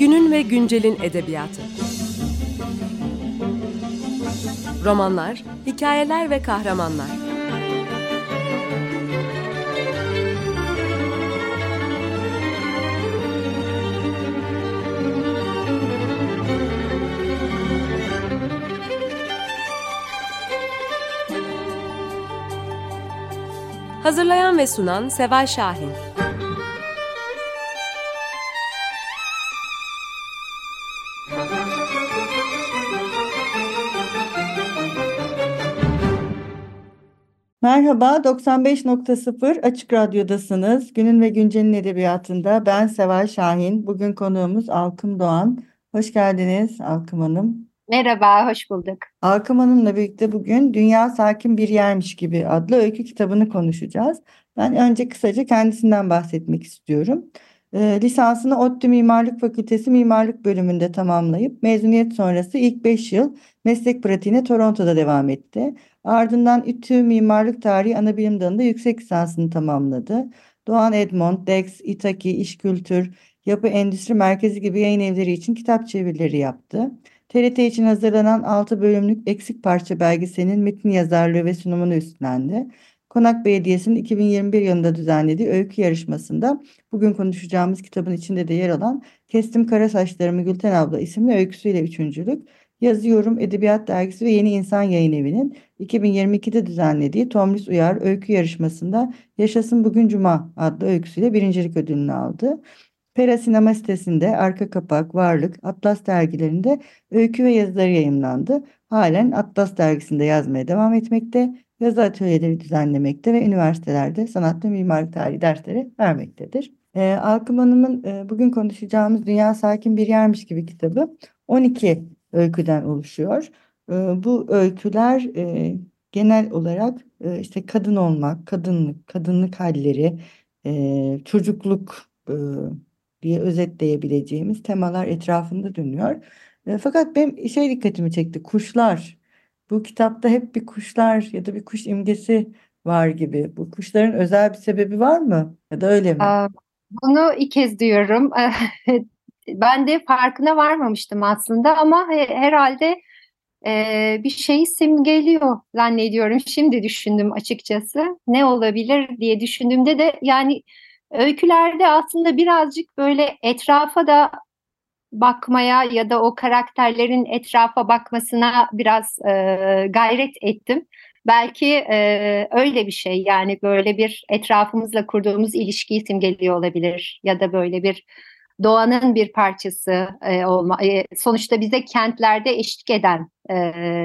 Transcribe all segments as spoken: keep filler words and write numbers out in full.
Günün ve güncelin edebiyatı. Romanlar, hikayeler ve kahramanlar. Hazırlayan ve sunan Seval Şahin. Merhaba, doksan beş nokta sıfır Açık Radyo'dasınız. Günün ve Güncel'in edebiyatında ben Seval Şahin. Bugün konuğumuz Alkım Doğan. Hoş geldiniz Alkım Hanım. Merhaba, hoş bulduk. Alkım Hanım'la birlikte bugün Dünya Sakin Bir Yermiş Gibi adlı öykü kitabını konuşacağız. Ben önce kısaca kendisinden bahsetmek istiyorum. Ee, lisansını ODTÜ Mimarlık Fakültesi Mimarlık bölümünde tamamlayıp mezuniyet sonrası ilk beş yıl meslek pratiğine Toronto'da devam etti. Ardından İTÜ Mimarlık Tarihi Anabilim Dalı'nda yüksek lisansını tamamladı. Doğan Edmond, Dex, İtaki, İşkültür, Yapı Endüstri Merkezi gibi yayın evleri için kitap çevirileri yaptı. T R T için hazırlanan altı bölümlük Eksik Parça belgeselinin metin yazarlığı ve sunumunu üstlendi. Konak Belediyesi'nin iki bin yirmi bir yılında düzenlediği öykü yarışmasında bugün konuşacağımız kitabın içinde de yer alan Kestim Kara Saçlarımı Gülten Abla isimli öyküsüyle üçüncülük. Yazıyorum Edebiyat Dergisi ve Yeni İnsan Yayın Evi'nin iki bin yirmi ikide düzenlediği Tomris Uyar öykü yarışmasında Yaşasın Bugün Cuma adlı öyküsüyle birincilik ödülünü aldı. Pera Sinema sitesinde Arka Kapak, Varlık, Atlas dergilerinde öykü ve yazıları yayımlandı. Halen Atlas dergisinde yazmaya devam etmekte, yazı atölyeleri düzenlemekte ve üniversitelerde sanat ve mimarlık tarihi dersleri vermektedir. Ee, Alkım Hanım'ın e, bugün konuşacağımız Dünya Sakin Bir Yermiş Gibi kitabı on iki öyküden oluşuyor. Ee, bu öyküler e, genel olarak e, işte kadın olmak, kadınlık, kadınlık halleri, e, çocukluk e, diye özetleyebileceğimiz temalar etrafında dönüyor. E, fakat benim şey dikkatimi çekti, kuşlar. Bu kitapta hep bir kuşlar ya da bir kuş imgesi var gibi. Bu kuşların özel bir sebebi var mı? Ya da öyle mi? Ee, Bunu ilk kez duyuyorum. Ben de farkına varmamıştım aslında ama he- herhalde e, bir şeyi simgeliyor zannediyorum. Şimdi düşündüm açıkçası. Ne olabilir diye düşündüğümde de yani öykülerde aslında birazcık böyle etrafa da bakmaya ya da o karakterlerin etrafa bakmasına biraz e, gayret ettim. Belki e, öyle bir şey yani böyle bir etrafımızla kurduğumuz ilişkiyi simgeliyor olabilir ya da böyle bir doğanın bir parçası e, olma. E, sonuçta bize kentlerde eşlik eden e,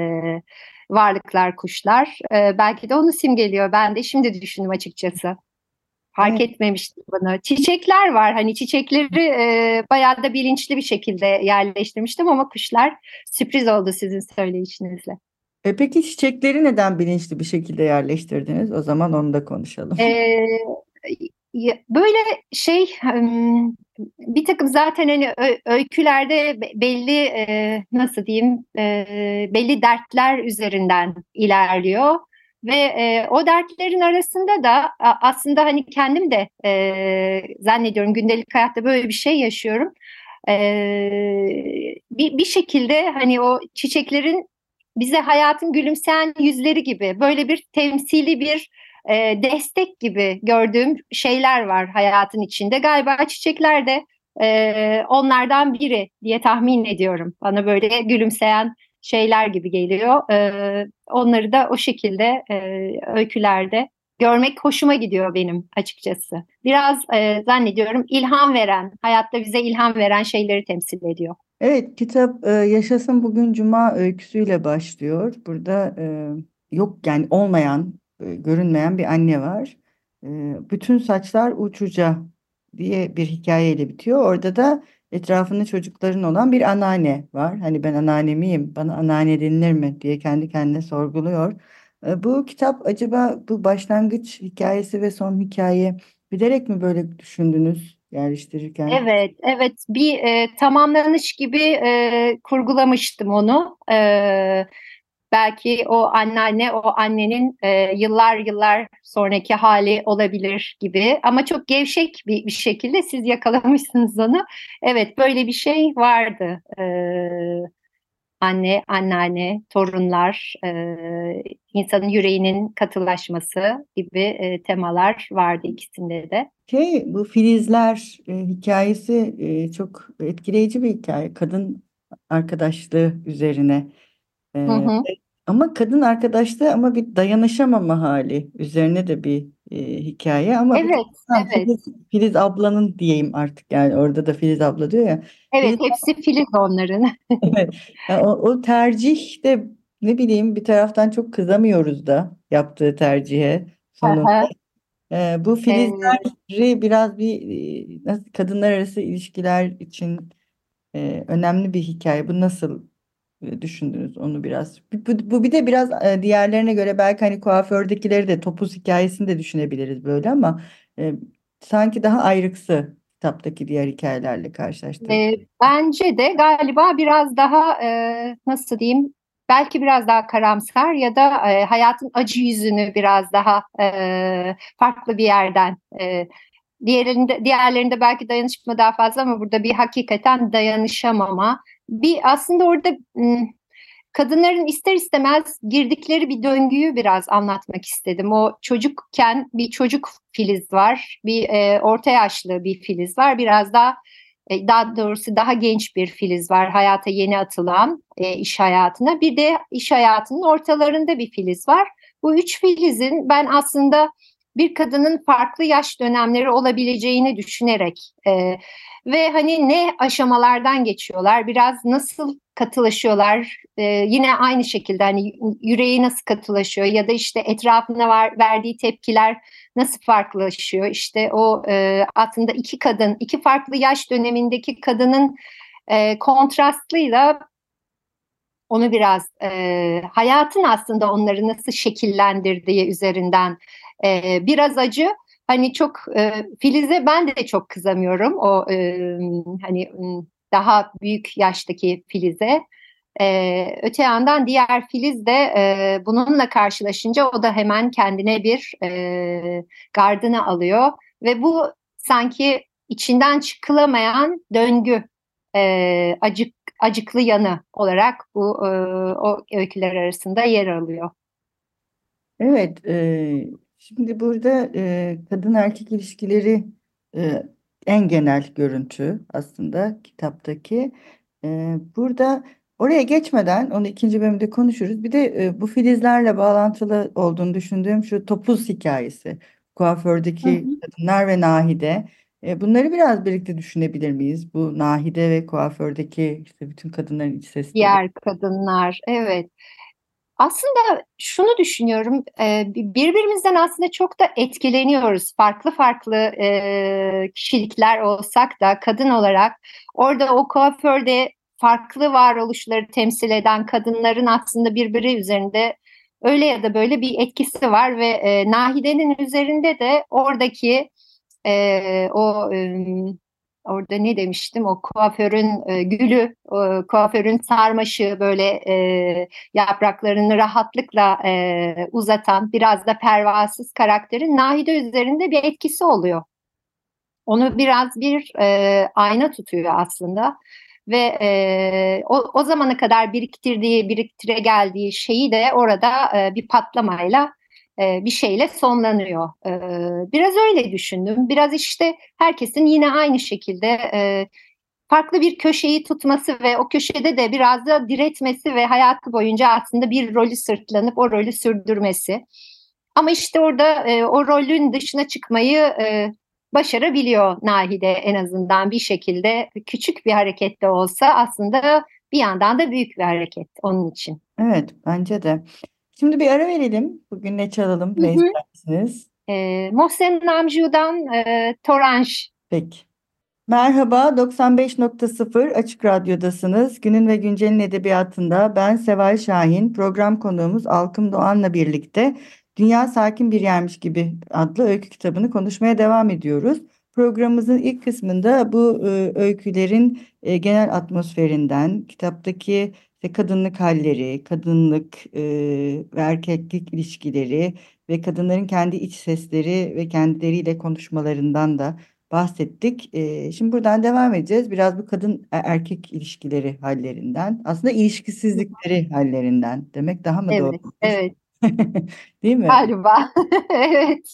varlıklar, kuşlar. E, belki de onu simgeliyor. Ben de şimdi düşündüm açıkçası. Fark Evet. etmemiştim bunu. Çiçekler var. Hani çiçekleri e, bayağı da bilinçli bir şekilde yerleştirmiştim ama kuşlar sürpriz oldu sizin söyleyişinizle. E peki çiçekleri neden bilinçli bir şekilde yerleştirdiniz? O zaman onu da konuşalım. E, ya- Böyle şey hmm, bir takım zaten hani ö- öykülerde be- belli e, nasıl diyeyim e, belli dertler üzerinden ilerliyor. Ve e, o dertlerin arasında da a- aslında hani kendim de e, zannediyorum gündelik hayatta böyle bir şey yaşıyorum. E, bir, bir şekilde hani o çiçeklerin bize hayatın gülümseyen yüzleri gibi böyle bir temsili bir e, destek gibi gördüğüm şeyler var hayatın içinde. Galiba çiçekler de e, onlardan biri diye tahmin ediyorum. Bana böyle gülümseyen şeyler gibi geliyor. E, onları da o şekilde e, öykülerde görmek hoşuma gidiyor benim açıkçası. Biraz e, zannediyorum ilham veren, hayatta bize ilham veren şeyleri temsil ediyor. Evet, kitap e, Yaşasın Bugün Cuma öyküsüyle başlıyor. Burada e, yok yani olmayan, e, görünmeyen bir anne var. E, bütün saçlar uçuca diye bir hikayeyle bitiyor. Orada da etrafında çocukların olan bir anneanne var. Hani ben anneanne miyim, bana anneanne denilir mi diye kendi kendine sorguluyor. E, bu kitap acaba bu başlangıç hikayesi ve son hikaye bilerek mi böyle düşündünüz yerleştirirken? Evet, evet bir e, tamamlanış gibi e, kurgulamıştım onu. E, belki o anneanne o annenin e, yıllar yıllar sonraki hali olabilir gibi. Ama çok gevşek bir, bir şekilde siz yakalamışsınız onu. Evet, böyle bir şey vardı. E, anne, anneanne, torunlar, e, insanın yüreğinin katılaşması gibi e, temalar vardı ikisinde de. Şey, bu filizler e, hikayesi e, çok etkileyici bir hikaye. Kadın arkadaşlığı üzerine. Hı E, hı. Ama kadın arkadaşlığı ama bir dayanışamama hali üzerine de bir e, hikaye. Ama bir Evet, taraftan evet. Filiz, Filiz ablanın diyeyim artık, yani orada da Filiz abla diyor ya. Evet, Filiz, hepsi filiz onların. evet. Yani o, o tercih de, ne bileyim, bir taraftan çok kızamıyoruz da yaptığı tercihe sonunda. Aha. Ee, bu Ee, filizleri biraz bir e, nasıl, kadınlar arası ilişkiler için e, önemli bir hikaye. Bu nasıl e, düşündünüz onu biraz? Bu, bu, bu bir de biraz e, diğerlerine göre belki hani kuafördekileri de, topuz hikayesini de düşünebiliriz böyle, ama e, sanki daha ayrıksı kitaptaki diğer hikayelerle karşılaştırıp. e, Bence de galiba biraz daha e, nasıl diyeyim, belki biraz daha karamsar ya da e, hayatın acı yüzünü biraz daha e, farklı bir yerden. E, diğerlerinde, diğerlerinde belki dayanışma daha fazla ama burada bir hakikaten dayanışamama. Bir aslında orada m, kadınların ister istemez girdikleri bir döngüyü biraz anlatmak istedim. O çocukken bir çocuk Filiz var, bir e, orta yaşlı bir Filiz var, biraz daha e, daha doğrusu daha genç bir Filiz var, hayata yeni atılan e, iş hayatına. Bir de iş hayatının ortalarında bir Filiz var. Bu üç Filiz'in ben aslında bir kadının farklı yaş dönemleri olabileceğini düşünerek e, ve hani ne aşamalardan geçiyorlar, biraz nasıl katılaşıyorlar, e, yine aynı şekilde hani yüreği nasıl katılaşıyor ya da işte etrafına var, verdiği tepkiler nasıl farklılaşıyor. İşte o e, aslında iki kadın, iki farklı yaş dönemindeki kadının e, kontrastıyla onu biraz e, hayatın aslında onları nasıl şekillendirdiği üzerinden e, biraz acı. Hani çok e, Filiz'e ben de çok kızamıyorum. O e, hani daha büyük yaştaki Filiz'e. E, öte yandan diğer Filiz de e, bununla karşılaşınca o da hemen kendine bir e, gardını alıyor ve bu sanki içinden çıkılamayan döngü, e, acık acıklı yanı olarak bu e, o öyküler arasında yer alıyor. Evet, e, şimdi burada e, kadın erkek ilişkileri e, en genel görüntü aslında kitaptaki. E, burada oraya geçmeden onu ikinci bölümde konuşuruz. Bir de e, bu filizlerle bağlantılı olduğunu düşündüğüm şu topuz hikayesi. Hı Kuafördeki hı. kadınlar ve Nahide. E, bunları biraz birlikte düşünebilir miyiz? Bu Nahide ve kuafördeki işte bütün kadınların iç sesleri. Diğer kadınlar, evet. Aslında şunu düşünüyorum, e, birbirimizden aslında çok da etkileniyoruz. Farklı farklı e, kişilikler olsak da kadın olarak orada o kuaförde farklı varoluşları temsil eden kadınların aslında birbiri üzerinde öyle ya da böyle bir etkisi var ve e, Nahide'nin üzerinde de oradaki e, o e, orada ne demiştim, o kuaförün e, gülü, o kuaförün sarmaşığı böyle e, yapraklarını rahatlıkla e, uzatan biraz da pervasız karakterin Nahide üzerinde bir etkisi oluyor. Onu biraz bir e, ayna tutuyor aslında ve e, o, o zamana kadar biriktirdiği, biriktire geldiği şeyi de orada e, bir patlamayla e, bir şeyle sonlanıyor. E, biraz öyle düşündüm. Biraz işte herkesin yine aynı şekilde e, farklı bir köşeyi tutması ve o köşede de biraz da diretmesi ve hayatı boyunca aslında bir rolü sırtlanıp o rolü sürdürmesi. Ama işte orada e, o rolün dışına çıkmayı e, başarabiliyor Nahide, en azından bir şekilde küçük bir hareket de olsa aslında bir yandan da büyük bir hareket onun için. Evet, bence de. Şimdi bir ara verelim. Bugün ne çalalım, Hı ne hı. istersiniz? E, Mohsen Namju'dan e, Toranj. Peki. Merhaba, doksan beş nokta sıfır Açık Radyo'dasınız. Günün ve Güncel'in edebiyatında ben Seval Şahin, program konuğumuz Alkım Doğan'la birlikte Dünya Sakin Bir Yermiş Gibi adlı öykü kitabını konuşmaya devam ediyoruz. Programımızın ilk kısmında bu e, öykülerin e, genel atmosferinden, kitaptaki işte kadınlık halleri, kadınlık e, ve erkeklik ilişkileri ve kadınların kendi iç sesleri ve kendileriyle konuşmalarından da bahsettik. E, şimdi buradan devam edeceğiz. Biraz bu kadın e, erkek ilişkileri hallerinden, aslında ilişkisizlikleri hallerinden demek daha mı doğru Evet, olur? evet, Değil mi? galiba. Evet.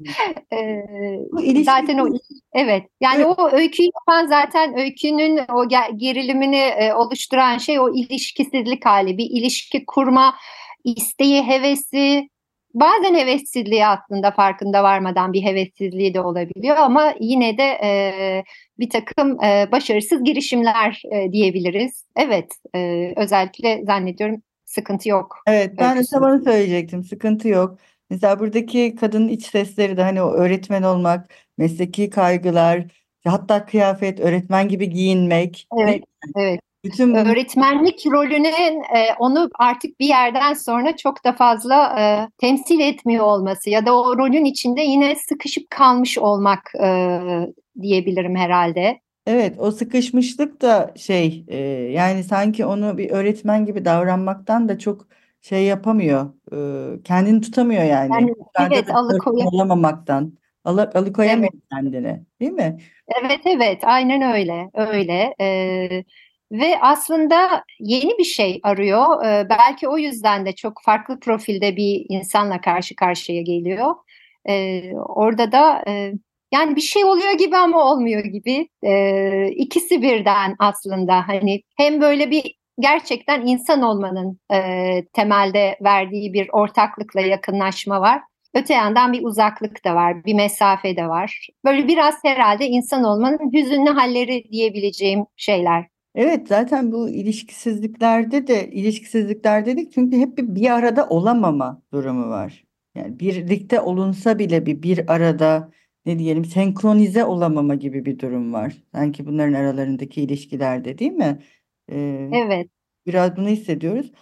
Eee, Bu zaten o ilişkisiz. evet. Yani Evet, o öyküyü yapan zaten öykünün o ge- gerilimini e, oluşturan şey o ilişkisizlik hali. Bir ilişki kurma isteği, hevesi. Bazen hevessizliği aslında farkında varmadan bir hevessizliği de olabiliyor ama yine de e, bir takım e, başarısız girişimler e, diyebiliriz. Evet, e, özellikle zannediyorum sıkıntı yok evet, ben de tam öyküsünde. onu söyleyecektim. Sıkıntı yok. Mesela buradaki kadının iç sesleri de hani o öğretmen olmak, mesleki kaygılar, hatta kıyafet, öğretmen gibi giyinmek, değil Evet, mi? evet. Bütün bunlar. Öğretmenlik rolünün e, onu artık bir yerden sonra çok da fazla e, temsil etmiyor olması ya da o rolün içinde yine sıkışıp kalmış olmak e, diyebilirim herhalde. Evet, o sıkışmışlık da şey e, yani sanki onu bir öğretmen gibi davranmaktan da çok şey yapamıyor. E, kendini tutamıyor yani. Yani Yukarıda da evet, bir öğretmen alıkoyu. olamamaktan. Alı, alıkoyamıyor Evet, kendini, değil mi? evet, evet, aynen öyle, öyle. E, ve aslında yeni bir şey arıyor. E, belki o yüzden de çok farklı profilde bir insanla karşı karşıya geliyor. E, orada da e, yani bir şey oluyor gibi ama olmuyor gibi. E, ikisi birden aslında hani hem böyle bir gerçekten insan olmanın e, temelde verdiği bir ortaklıkla yakınlaşma var. Öte yandan bir uzaklık da var, bir mesafe de var. Böyle biraz herhalde insan olmanın hüzünlü halleri diyebileceğim şeyler. Evet, zaten bu ilişkisizliklerde de ilişkisizlikler dedik çünkü hep bir, bir arada olamama durumu var. Yani birlikte olunsa bile bir bir arada ne diyelim senkronize olamama gibi bir durum var. Sanki bunların aralarındaki ilişkilerde, değil mi? Ee, Evet, Biraz bunu hissediyoruz.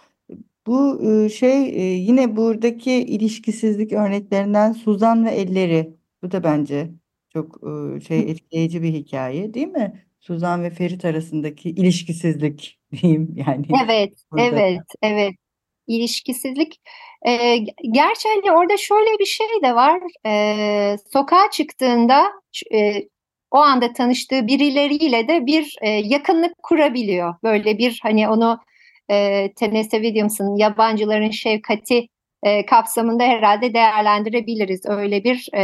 Bu e, şey e, yine buradaki ilişkisizlik örneklerinden Suzan ve Elleri. Bu da bence çok e, şey etkileyici bir hikaye, değil mi? Suzan ve Ferit arasındaki ilişkisizlik diyeyim yani evet, burada. evet, evet. İlişkisizlik. Ee, gerçi hani orada şöyle bir şey de var. Ee, sokağa çıktığında e, o anda tanıştığı birileriyle de bir e, yakınlık kurabiliyor. Böyle bir hani onu e, Tennessee Williams'ın Yabancıların Şefkati e, kapsamında herhalde değerlendirebiliriz. Öyle bir e,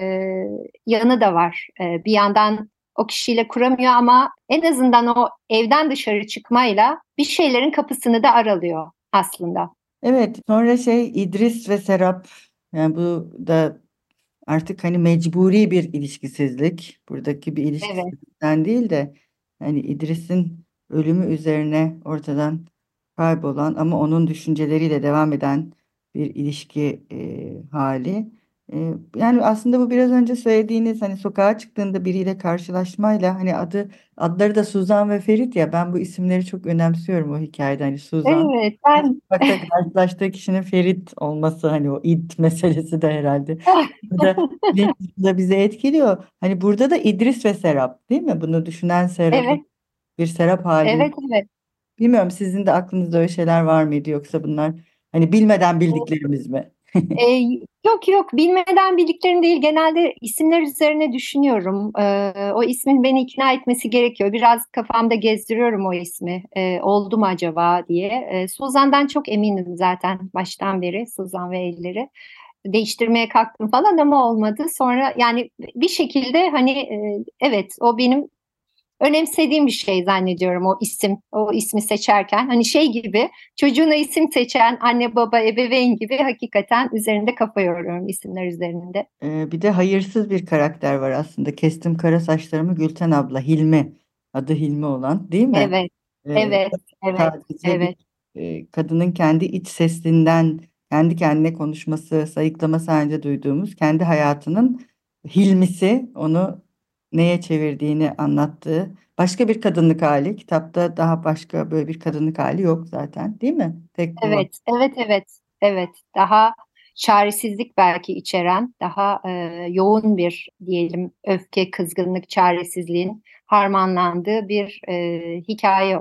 yanı da var. E, bir yandan o kişiyle kuramıyor ama en azından o evden dışarı çıkmayla bir şeylerin kapısını da aralıyor aslında. Evet, sonra şey İdris ve Serap, yani bu da artık hani mecburi bir ilişkisizlik. Buradaki bir Evet, ilişkisizlikten değil de hani İdris'in ölümü üzerine ortadan kaybolan ama onun düşünceleriyle devam eden bir ilişki e, hali. E, yani aslında bu biraz önce söylediğiniz hani sokağa çıktığında biriyle karşılaşmayla hani adı adları da Suzan ve Ferit ya, ben bu isimleri çok önemsiyorum o hikayede. Hani Suzan, evet ben sokakta karşılaştığı kişinin Ferit olması, hani o id meselesi de herhalde burada bilinç dışında bizi etkiliyor. Hani burada da İdris ve Serap, değil mi? Bunu düşünen Serap'ın evet, bir Serap hali. evet, evet. Bilmiyorum, sizin de aklınızda öyle şeyler var mıydı, yoksa bunlar hani bilmeden bildiklerimiz mi? Ee, yok yok bilmeden bildiklerim değil. Genelde isimler üzerine düşünüyorum. Ee, o ismin beni ikna etmesi gerekiyor. Biraz kafamda gezdiriyorum o ismi. Ee, oldu mu acaba diye. Ee, Suzan'dan çok eminim zaten baştan beri. Suzan ve elleri. Değiştirmeye kalktım falan ama olmadı. Sonra yani bir şekilde hani e, evet o benim önemsediğim bir şey zannediyorum o isim, o ismi seçerken. Hani şey gibi çocuğuna isim seçen anne baba ebeveyn gibi hakikaten üzerinde kafa yoruyorum isimler üzerinde. Ee, bir de hayırsız bir karakter var aslında. Kestim kara saçlarımı Gülten abla, Hilmi. Adı Hilmi olan, değil mi? Evet, Ee, evet, evet, Sadece bir evet, e, kadının kendi iç sesinden kendi kendine konuşması, sayıklaması halinde duyduğumuz kendi hayatının hilmisi, onu neye çevirdiğini anlattığı başka bir kadınlık hali. Kitapta daha başka böyle bir kadınlık hali yok zaten, değil mi? Tek bu var. evet, evet, evet, evet. Daha çaresizlik belki içeren, daha e, yoğun bir diyelim öfke, kızgınlık, çaresizliğin harmanlandığı bir e, hikaye o.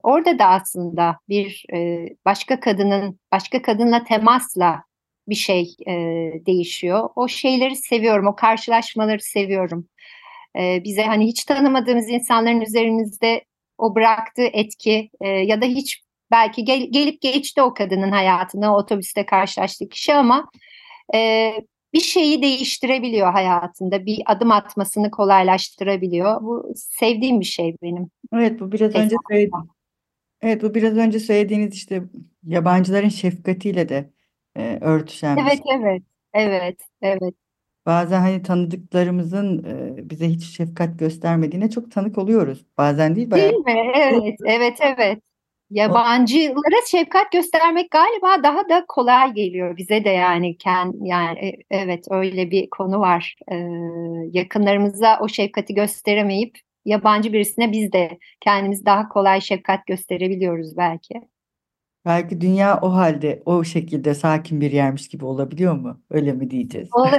orada da aslında bir e, başka kadının, başka kadınla temasla bir şey e, değişiyor. O şeyleri seviyorum, o karşılaşmaları seviyorum. E, bize hani hiç tanımadığımız insanların üzerimizde o bıraktığı etki e, ya da hiç belki gel, gelip geçti o kadının hayatına, o otobüste karşılaştığı kişi ama e, bir şeyi değiştirebiliyor hayatında, bir adım atmasını kolaylaştırabiliyor. Bu sevdiğim bir şey benim. Evet, bu biraz önce Esasında. söyledi- evet bu biraz önce söylediğiniz işte yabancıların şefkatiyle de e, örtüşen bir Evet, şey. evet, evet, evet. Bazen hani tanıdıklarımızın e, bize hiç şefkat göstermediğine çok tanık oluyoruz. Bazen değil, Değil bayağı. mi? Evet, evet, evet. Yabancılara şefkat göstermek galiba daha da kolay geliyor bize de yani kend, yani e, evet öyle bir konu var. Ee, yakınlarımıza o şefkati gösteremeyip yabancı birisine biz de kendimiz daha kolay şefkat gösterebiliyoruz belki. Belki dünya o halde o şekilde sakin bir yermiş gibi olabiliyor mu? Öyle mi diyeceğiz? Ola-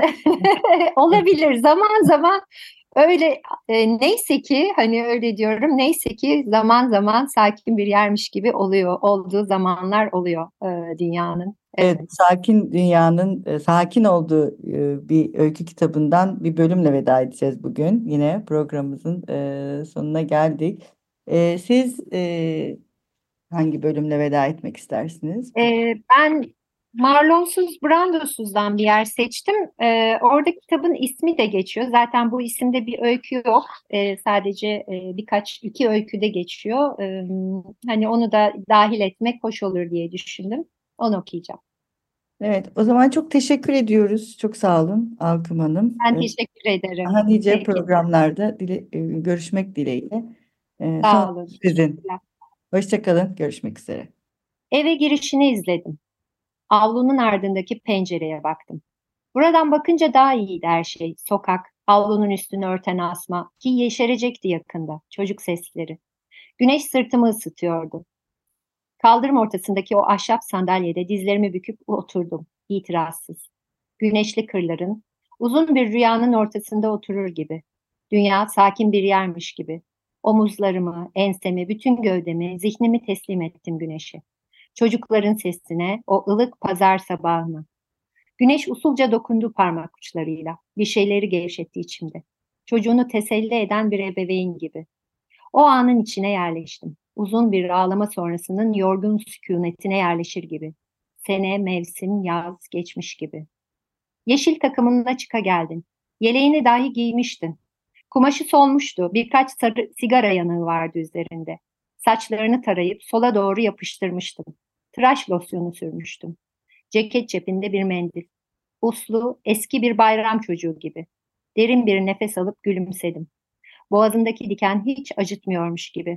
Olabilir zaman zaman öyle e, neyse ki hani öyle diyorum neyse ki zaman zaman sakin bir yermiş gibi oluyor olduğu zamanlar oluyor e, dünyanın. Evet, Evet. sakin dünyanın e, sakin olduğu e, bir öykü kitabından bir bölümle veda edeceğiz bugün. Yine programımızın e, sonuna geldik. E, siz e, hangi bölümle veda etmek istersiniz? E, ben Marlonsuz Brando'suz'dan bir yer seçtim. E, orada kitabın ismi de geçiyor. Zaten bu isimde bir öykü yok. E, sadece e, birkaç iki öyküde geçiyor. E, hani onu da dahil etmek hoş olur diye düşündüm. Onu okuyacağım. Evet, o zaman çok teşekkür ediyoruz. Çok sağ olun Alkım Hanım. Ben E, teşekkür ederim. daha nice Peki, programlarda dile, e, görüşmek dileğiyle. E, son sağ olun. sizin. Teşekkürler. Hoşça kalın. Görüşmek üzere. Eve girişini izledim. Avlunun ardındaki pencereye baktım. Buradan bakınca daha iyiydi her şey. Sokak, avlunun üstünü örten asma ki yeşerecekti yakında. Çocuk sesleri. Güneş sırtımı ısıtıyordu. Kaldırım ortasındaki o ahşap sandalyede dizlerimi büküp oturdum. İtirazsız. Güneşli kırların, uzun bir rüyanın ortasında oturur gibi. Dünya sakin bir yermiş gibi. Omuzlarımı, ensemi, bütün gövdemi, zihnimi teslim ettim güneşe. Çocukların sesine, o ılık pazar sabahına. Güneş usulca dokundu parmak uçlarıyla. Bir şeyleri gevşetti içimde. Çocuğunu teselli eden bir ebeveyn gibi. O anın içine yerleştim. Uzun bir ağlama sonrasının yorgun sükunetine yerleşir gibi. Sene, mevsim, yaz geçmiş gibi. Yeşil takımınla çıka geldin. Yeleğini dahi giymiştin. Kumaşı solmuştu. Birkaç sarı sigara yanığı vardı üzerinde. Saçlarını tarayıp sola doğru yapıştırmıştım. Tıraş losyonu sürmüştüm. Ceket cepinde bir mendil. Uslu, eski bir bayram çocuğu gibi. Derin bir nefes alıp gülümsedim. Boğazımdaki diken hiç acıtmıyormuş gibi.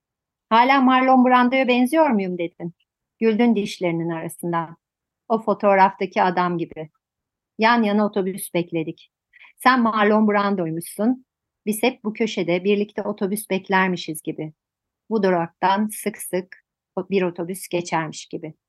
Hala Marlon Brando'ya benziyor muyum dedin. Güldün dişlerinin arasından. O fotoğraftaki adam gibi. Yan yana otobüs bekledik. Sen Marlon Brando'ymuşsun. Biz hep bu köşede birlikte otobüs beklermişiz gibi. Bu duraktan sık sık bir otobüs geçermiş gibi.